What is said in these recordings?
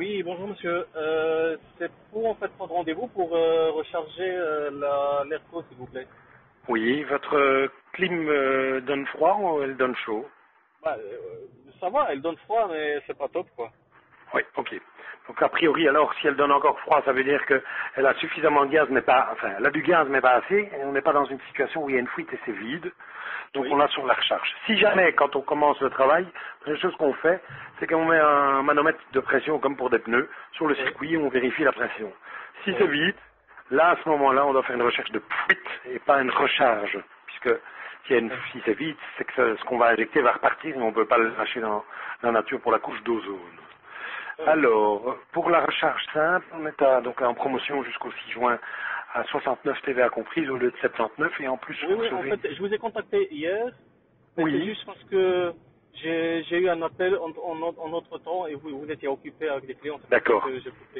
Oui, bonjour monsieur. C'est pour en fait prendre rendez-vous pour recharger l'airco s'il vous plaît. Oui, votre clim donne froid ou elle donne chaud? Bah, ça va, elle donne froid mais c'est pas top quoi. Oui, ok. Donc a priori alors si elle donne encore froid, ça veut dire qu'elle a suffisamment de gaz mais pas, enfin elle a du gaz mais pas assez, et on n'est pas dans une situation où il y a une fuite et c'est vide, donc on Oui, l'a sur la recharge. Si jamais quand on commence le travail, la première chose qu'on fait, c'est qu'on met un manomètre de pression comme pour des pneus sur le oui, circuit et on vérifie la pression. Si c'est oui. vide, là à ce moment-là on doit faire une recherche de fuite et pas une recharge, puisque si c'est vide, c'est que ce qu'on va injecter va repartir et on ne peut pas le lâcher dans la nature pour la couche d'ozone. Oui. Alors, pour la recharge simple, on est donc en promotion jusqu'au 6 juin à 69 TVA comprise au lieu de 79 et en plus Oui, vous oui, en recevez... fait je vous ai contacté hier, mais c'est Oui, juste parce que j'ai eu un appel en autre temps et vous étiez occupé avec des clients, c'est pour ça d'accord. que j'ai coupé.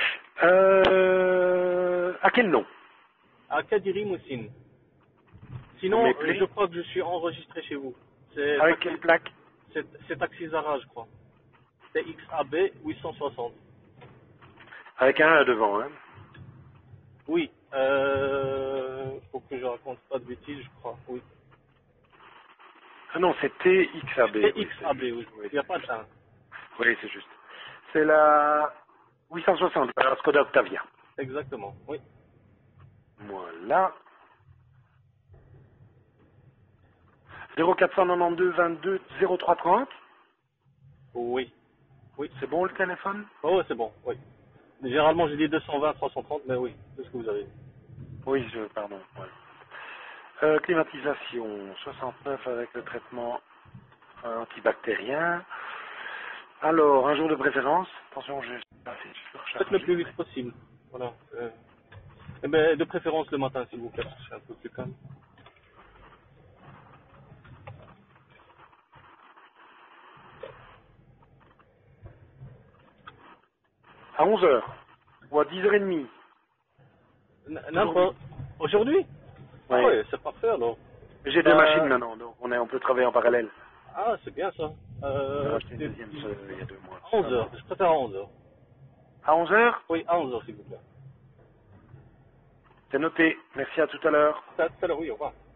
À quel nom? À Kadiri Moussine. Vous Sinon, je m'appelez? crois que je suis enregistré chez vous. C'est Avec quelle Taxi, plaque? c'est Taxi Zara, je crois. C'est XAB 860. Avec un A devant, hein. Oui, faut que je raconte pas de bêtises, je crois. Oui. Ah non, c'est TXAB, C'est oui, c'est XAB, juste. oui. Oui, Il n'y a c'est pas juste. de 1. Oui, c'est juste. C'est la 860, la Skoda Octavia. Exactement, oui. Voilà. 0492 22 0330. Oui, oui. C'est bon le téléphone? Oh, ouais, c'est bon, oui. Généralement, j'ai dit 220, 330, mais oui, c'est ce que vous avez. Oui, pardon. Ouais. Climatisation 69 avec le traitement antibactérien. Alors, un jour de préférence. Attention, j'ai assez Faites le surchargé. plus Mais... vite possible. Voilà. Eh ben, de préférence le matin, s'il vous plaît, parce que c'est un peu plus calme. À 11 heures ou à 10h30 aujourd'hui. N'importe. Aujourd'hui? Ah Oui. ouais, c'est parfait alors. J'ai deux machines Bah, maintenant, donc on peut travailler en parallèle. ah, c'est bien ça. On a racheté une Écoutez, deuxième il y a 2 mois. à 11 Ça va. heures. Je préfère à 11 heures. À 11 heures, Oui, à 11 heures, s'il vous plaît. c'est noté. Merci à tout à l'heure. À tout à l'heure, oui, au revoir.